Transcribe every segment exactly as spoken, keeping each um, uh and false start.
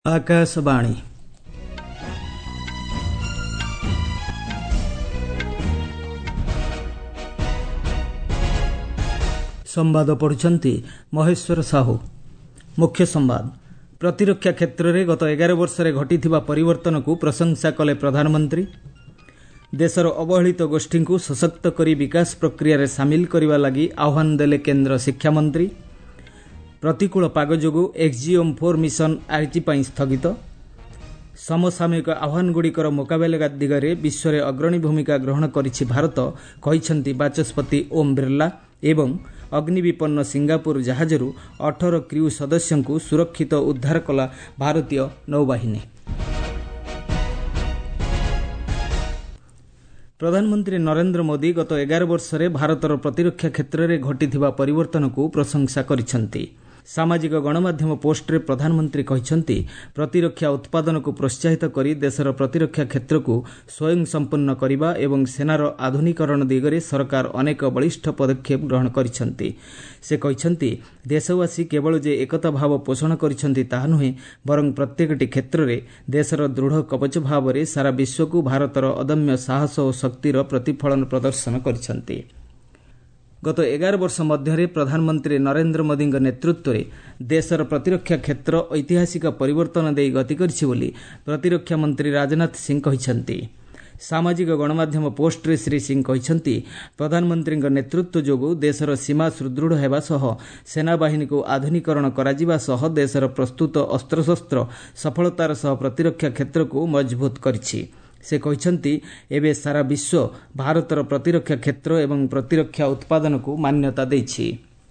आकाशवाणी संवाद पढ़ुछंती महेश्वर साहू। मुख्य संवाद। प्रतिरक्षा क्षेत्र में गत एगार वर्ष में घटिथिबा परिवर्तन को प्रशंसा कले प्रधानमंत्री। देशर अवहेलित गोष्ठी को सशक्त करी विकास प्रक्रिया रे सामिल करने लगी आह्वान देले केंद्र शिक्षा मंत्री। प्रतिकूल पाग जोगु एक्सजीएम फोर मिशन आज स्थगित। समसामयिक आह्वानगुड़िकर मुकाबला दिगरे विश्व में अग्रणी भूमिका ग्रहण करिछि भारत कहिछंती बाचस्पति ओम बिरला। एवं अग्निविपन्न सिंगापुर जहाजरू अठारह क्रू सदस्यों को सुरक्षित उद्धार कला भारतीय नौबाहिनी। प्रधानमंत्री नरेंद्र मोदी गत एगार वर्ष में भारतर प्रतिरक्षा क्षेत्र में घटिथिबा परिवर्तन को प्रशंसा करिछंती। सामाजिक गणमाध्यम पोस्ट रे प्रधानमंत्री कहिछंती प्रतिरक्षा उत्पादन को प्रोत्साहित करी देशर प्रतिरक्षा क्षेत्र को स्वयं संपन्न करिबा एवं सेनार आधुनिकरण दिगरे सरकार अनेक बलिष्ठ पदक्षेप ग्रहण करिछंती। से कहिछंती देशवासी केवल जे एकता भाव पोषण करिछंती ताहा नुहे बरं प्रत्येकटी क्षेत्र में देशर दृढ़ कवच भाव रे सारा विश्व को भारतर अदम्य साहस और शक्तिर प्रतिफलन प्रदर्शन करिछंती। गत एगार वर्ष मध्य प्रधानमंत्री नरेंद्र मोदी नेतृत्व में देशर प्रतिरक्षा क्षेत्र ऐतिहासिक परिवर्तन दे गति करिछि बोली प्रतिरक्षा मंत्री राजनाथ सिंह कहिछंती। सामाजिक गणमाध्यम पोस्ट रे श्री सिंह कहिछंती प्रधानमंत्री नेतृत्व जोगु देशर सीमा सुदृढ़ हेबा सह सेनाबाहिनी को आधुनिकरण कराजिबा सह देशर प्रस्तुत अस्त्रशस्त्र सफलतार सह प्रतिरक्षा क्षेत्र को मजबूत करिछि। से कहिछंती एबे सारा विश्व भारतर प्रतिरक्षा क्षेत्र एवं प्रतिरक्षा उत्पादन को मान्यता देछि।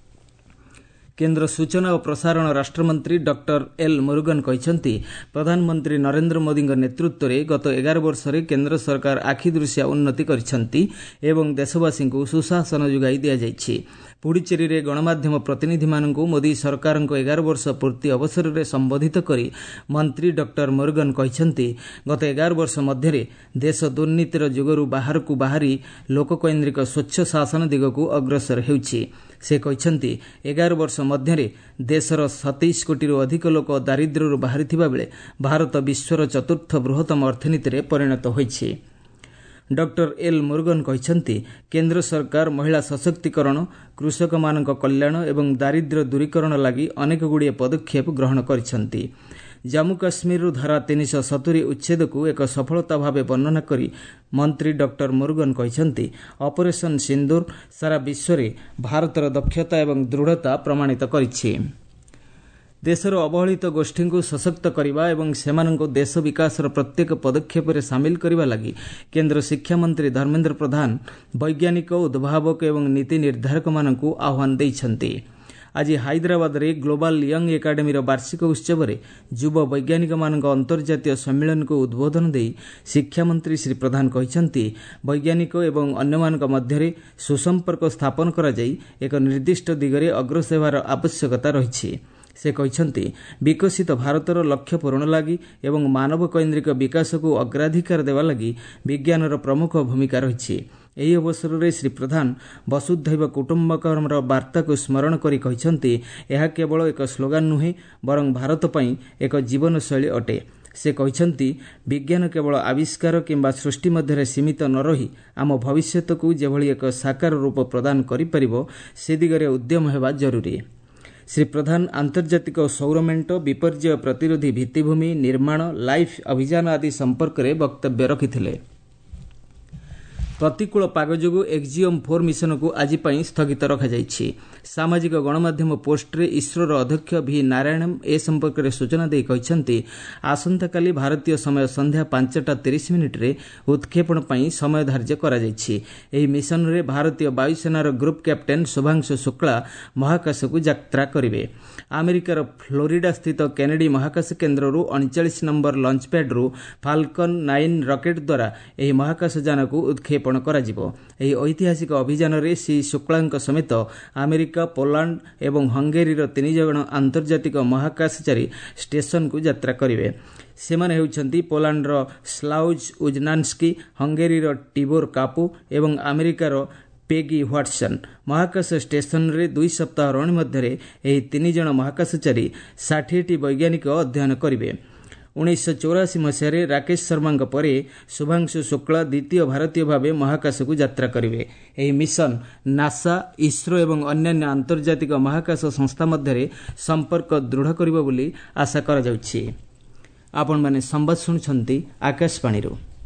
केंद्र सूचना और प्रसारण राष्ट्रमंत्री डॉक्टर एल मुरुगन कहिछंती प्रधानमंत्री नरेंद्र मोदी नेतृत्व में गत एगार वर्ष में केंद्र सरकार आखिदृश्य उन्नति करिछंती एवं देशवासी को सुशासन जोगाई दिया जाइछि। पुडुचेरी रे गणमाध्यम प्रतिनिधि मानकु मोदी सरकार को एगार वर्ष पूर्ति अवसर में संबोधित करी मंत्री डॉक्टर मुरुगन कहिछंती गत एगार वर्ष मध्य देश दुर्नीतिर जुगरू बाहर को बाहरी लोककैंद्रिक स्वच्छ शासन दिगकू अग्रसर हेउछि। से कहिछंती एगार वर्ष मध्य देशर सतैश कोटी अधिक लोक दारिद्र्यरू बाहरिथिबा बेले भारत विश्वर चतुर्थ बृहत्तम अर्थनीति रे परिणत होइछि। डॉक्टर एल मुरुगन कहिछंती केंद्र सरकार महिला सशक्तिकरण कृषक मानक कल्याण एवं दारिद्र्य दूरीकरण लागि अनेक गुड़िए पदक्षेप ग्रहण करिछंती। जम्मू काश्मीर धारा तीन सौ सत्तरी उच्छेद को एक सफलता भाव वर्णना करी मंत्री डॉक्टर मुरुगन कहिछंती ऑपरेशन सिंदूर सारा विश्व में भारतर दक्षता एवं दृढ़ता प्रमाणित करिछि। देशर अवहेलित गोष्ठी को सशक्त करने एवं सेमानंको देश विकासर प्रत्येक पदक्षेप में सामिल करने लगी केंद्र शिक्षा मंत्री धर्मेंद्र प्रधान वैज्ञानिक उद्भावक एवं नीति निर्धारक मानकु आह्वान दैछंती। आज हैदराबाद रे ग्लोबल यंग एकाडेमी वार्षिक उत्सव में युव वैज्ञानिक मानक अंतर्जातीय सम्मेलन को उद्बोधन दे शिक्षा मंत्री श्री प्रधान कहिछंती वैज्ञानिक एवं अन्यमानक मध्य सुसंपर्क स्थापन करा जाई एक निर्दिष्ट दिगरे अग्रसर हेबार आवश्यकता रहिछि। से कहिछंती विकसित भारतर लक्ष्य पूरण लागि एवं मानव कैंद्रिक विकास को अग्राधिकार देवा लागि विज्ञानर प्रमुख भूमिका रहिछि। एही अवसर में श्री प्रधान वसुधैव कुटुंबकमर वार्ता को स्मरण करी कहिछंती यह केवल एक स्लोगान नुहे बरं भारत पई एक जीवनशैली अटे। से कहिछंती विज्ञान केवल आविष्कार किंबा सृष्टि मध्य सीमित न रही आम भविष्यत को जेभली एक साकार रूप प्रदान करि परिबो से दिगरे उद्यम हेबा जरूरी। श्री प्रधान आंतर्जातिक सौरमेंट विपर्यय प्रतिरोधी भित्तिभूमि निर्माण लाइफ अभियान आदि संपर्क में वक्तव्य रखिथिले। प्रतिकूल पाग जोगु एक्सजीएम फोर मिशन को आज स्थगित रखा जाइछि। सामाजिक गणमाध्यम पोस्ट रे इसरोर अध्यक्ष भी नारायण ए संपर्क में सूचना दे कहिछंती आसंताकाली भारतीय समय संध्या पांचटा तीस मिनिट रे उत्क्षेपण पई समय धार्य करा जाइछि। एही मिशन रे भारतीय वायुसेनार ग्रुप कैप्टेन शुभांशु शुक्ला महाकाश को यात्रा करिवे। अमेरिकार फ्लोरिडा स्थित केनेडी महाकाश केन्द्ररू उनचालीस नंबर लॉन्च पैड रु फाल्कन नाइन रॉकेट द्वारा एही महाकाश यान को उत्क्षेपण कराजिबो। एही ऐतिहासिक अभियान रे श्री शुक्लांक समेत अमेरिका पोलैंड एवं हंगेरीर तीन जण आंतर्जातिक महाकाशचारी स्टेशन को यात्रा करिवे। सेमाने हेउछंती पोलैंडर स्लाउज उजनान्स्की, हंगेरीर टिबोर कापू एवं अमेरिकार पेगी व्हाटसन। महाकाश स्टेशन रे दुई सप्ताह रणी मध्य तीन जण महाकाशचारी षाठी वैज्ञानिक अध्ययन करिवे। उन्नीस चौरासी मसीह राकेश शर्मा परे शुभांशु शुक्ला द्वितीय भारतीय भाव महाकाश को यात्रा करेंगे। यह मिशन नासा, इसरो एवं अन्यान्य आंतर्जातिक महाकाश संस्था मध्य संपर्क दृढ़ करिबो बोली आशा करा जाउछि। आपण माने संवाद सुनुछंती आकाशवाणी।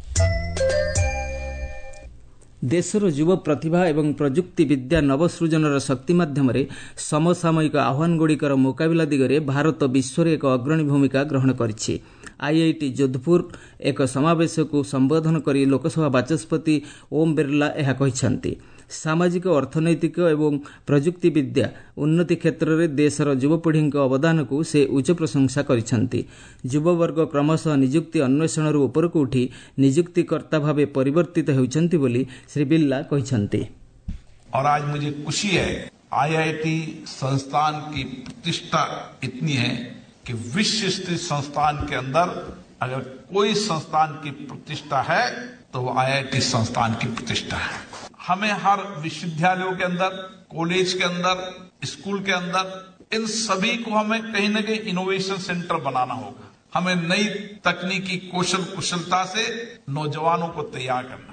देशर युव प्रतिभा एवं प्रजुक्ति विद्या नवसृजनर शक्ति माध्यम समसामयिक आह्वानगुड़िकर मुकाबिला दिगरे भारत विश्व एक अग्रणी भूमिका ग्रहण करिछि। आईआईटी जोधपुर एक समावेश को संबोधन करी लोकसभा बाचस्पति ओम बिरला यह कहिसंती। सामाजिक, अर्थनैतिक एवं प्रजुक्ति विद्या उन्नति क्षेत्र में देशर युवपीढ़ी अवदान को से उच्च प्रशंसा करिसंती। युववर्ग क्रमशः निजुक्ति अन्वेषण ऊपर को उठी निजुक्तिकर्ता भावे परिवर्तित होइछंती बोली श्री बिरला कहिसंती। और आज मुझे खुशी है, आईआईटी संस्थान की प्रतिष्ठा इतनी है कि विश्व स्तरीय संस्थान के अंदर अगर कोई संस्थान की प्रतिष्ठा है तो वो आईआईटी संस्थान की प्रतिष्ठा है। हमें हर विश्वविद्यालयों के अंदर, कॉलेज के अंदर, स्कूल के अंदर इन सभी को हमें कहीं न कहीं इनोवेशन सेंटर बनाना होगा। हमें नई तकनीकी कौशल कुशलता से नौजवानों को तैयार करना।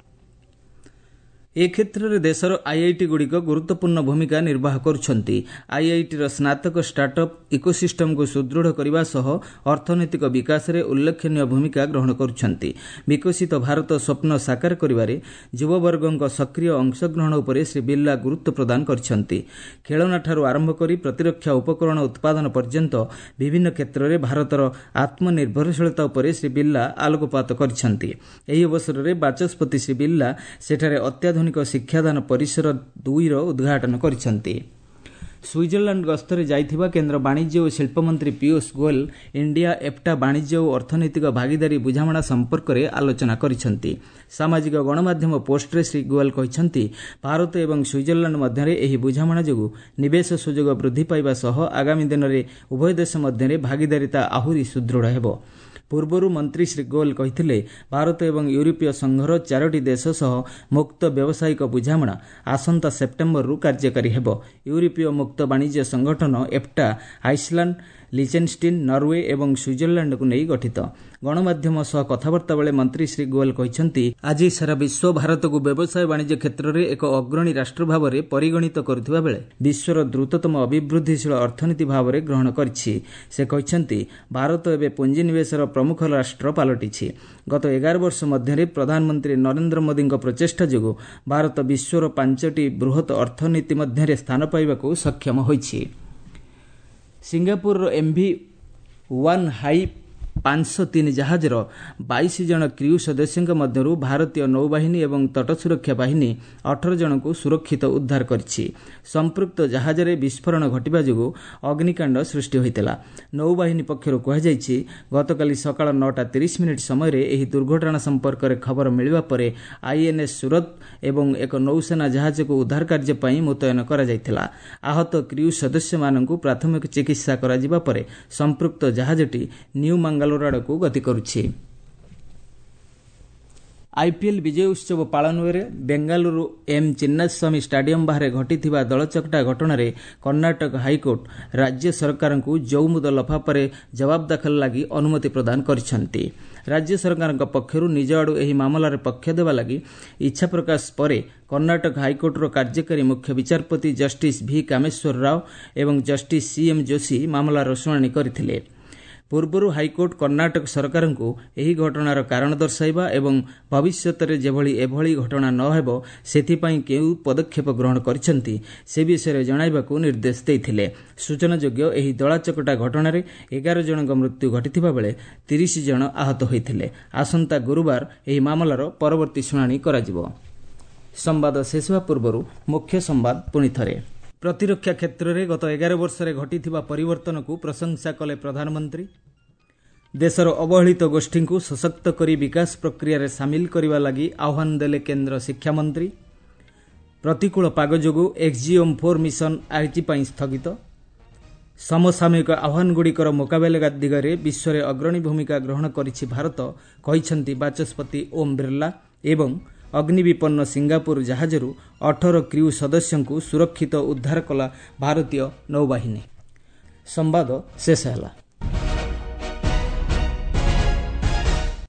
ए क्षेत्र में देशर आईआईटी गुड़िक गुरुत्वपूर्ण भूमिका निर्वाह करुछंती। आईआईटी स्नातक स्टार्टअप इकोसिस्टम को सुदृढ़ करने सह अर्थनैतिक विकास में उल्लेखनीय भूमिका ग्रहण करुछंती। विकसित भारत स्वप्न साकार करिबारे युववर्गों सक्रिय अंशग्रहण उपर श्री बिरला गुरुत्व प्रदान करिछंती। खेलना ठारू आरंभ करी प्रतिरक्षा उपकरण उत्पादन पर्यंत विभिन्न क्षेत्र में भारतर आत्मनिर्भरशीलता उपर श्री बिरला आलोकपात करिछंती। एही अवसर में बाचस्पति श्री बिरला सेठारे अत्याधुनिक शिक्षादान परिसर दुई रो उद्घाटन करिसंती। स्विट्जरलैंड गस्तरे जाइथिबा केंद्र वाणिज्य और शिल्प मंत्री पीयूष गोयल इंडिया एफ्टा वाणिज्य और अर्थनैतिक भागीदारी बुझामणा संपर्क में आलोचना करिसंती। सामाजिक गणमाध्यम पोस्ट रे श्री गोयल कहिसंती, भारत एवं स्विट्जरलैंड मध्य एही बुझामणा जोगु निवेश सुयोग वृद्धि पाइबा सह आगामी दिन में उभय देश मध्य भागीदारिता आहुरी सुदृढ़ हेबो। पूर्वर मंत्री श्री गोयल कहिथिले, भारत एवं यूरोपीय संघर चारोटी देश सह मुक्त व्यावसायिक बुझामणा आसंता सेप्टेम्बर रु कार्यकारी हेबो। यूरोपीय मुक्त वाणिज्य संगठन एफ्टा आइसलैंड, लिचेनस्टीन, नॉर्वे एवं स्विट्जरलैंड को नहीं गठित। गणमाध्यम सह कथबार्ता बेले मंत्री श्री गोयल कहिसंती, आज सारा विश्व भारत को व्यवसाय वाणिज्य क्षेत्र में एक अग्रणी राष्ट्र भाव में परिगणित करुवा बेले विश्वर द्रुततम अभिवृद्धिशील अर्थनीति भाव में ग्रहण करिछि। से कहिसंती, भारत एवं पुंजीनिवेशर प्रमुख राष्ट्र पलटिछि। गत एगार वर्ष मध्य प्रधानमंत्री नरेंद्र मोदी प्रचेष्टा जोगु भारत विश्वर पांचटी बृहत अर्थनीति मध्य स्थान पाइबाकु सक्षम होइछि। सिंगापुर एमवी वन हाई पांच सौ तीन जहाजर बाईस जन क्रू सदस्यों मध्य भारतीय नौबाहिनी एवं तट सुरक्षा बाहिनी अठारह जन को सुरक्षित उद्धार करिछि। संपृक्त जहाजरे विस्फोरण घटिबा जोगु अग्निकांड सृष्टि होइतला। नौबाहिनी पक्षरु कहाଯାଇଛି, गतकाली सकाळ नौटा तीस मिनिट समय एही दुर्घटना संपर्क में खबर मिलवा परे आईएनएस सूरत एवं एक नौसेना जहाज को उद्धार कार्य पई मुतयन करा जायतिला। आहत क्रू सदस्य माननकु प्राथमिक चिकित्सा करा जिबा परे संपृक्त जहाजटी न्यू मंगलोर आड़कू गति करुछि। आईपीएल विजय उत्सव पालन में बेंगालुरु एम चिन्नास्वामी स्टाडियम बाहर घटिथिबा दलचकटा घटना रे कर्नाटक हाईकोर्ट राज्य सरकार को जौमुद लफाफारे जवाब दाखल लगी अनुमति प्रदान करिसंती। राज्य सरकार पक्षरु निज आड़ू एही मामलार पक्ष देवा लगी इच्छा प्रकाश परे कर्नाटक हाईकोर्टर कार्यकारी मुख्य विचारपति जस्टिस भि कामेश्वर राव एवं जस्टिस सीएम जोशी मामलार शुणाणी करथिले। पूर्वर हाईकोर्ट कर्नाटक सरकार को यही घटनार कारण दर्शाइबा एवं भविष्य में जेभली एभली घटना न हेबो सेथिपाई केउ पदक्षेप ग्रहण करिसंती से विषय जणाइबाकू निर्देश देइथिले। सूचनायोग्य एही दଳାचकटा घटना एगार जनक मृत्यु घटिथिबा बेले तीस जन आहत होइथिले। आसंता गुरुवार एही मामलार परवर्ती शुणाणी कराजिबो। संवाद शेष होवा पूर्व मुख्य संवाद पुणी थरे। प्रतिरक्षा क्षेत्र में गत एगार वर्ष घटिथिबा परिवर्तन को प्रशंसा कले प्रधानमंत्री। देशर अवहेलित गोष्ठी को सशक्त करी विकास प्रक्रिया रे सामिल करने लगी आह्वान देले केंद्र शिक्षा मंत्री। प्रतिकूल पाग जोगु एक्सजीएम फोर मिशन आज स्थगित। समसामयिक आह्वानगुड़िकर मुकाबला दिगरे विश्व में अग्रणी भूमिका ग्रहण करिछि भारत, कहिसंती बाचस्पति ओम बिरला। एवं अग्निविपन्न सिंगापुर जहाजरू अठारह क्रू सदस्यों को सुरक्षित उद्धार कला भारतीय नौबाहिनी। संवाद शेष है।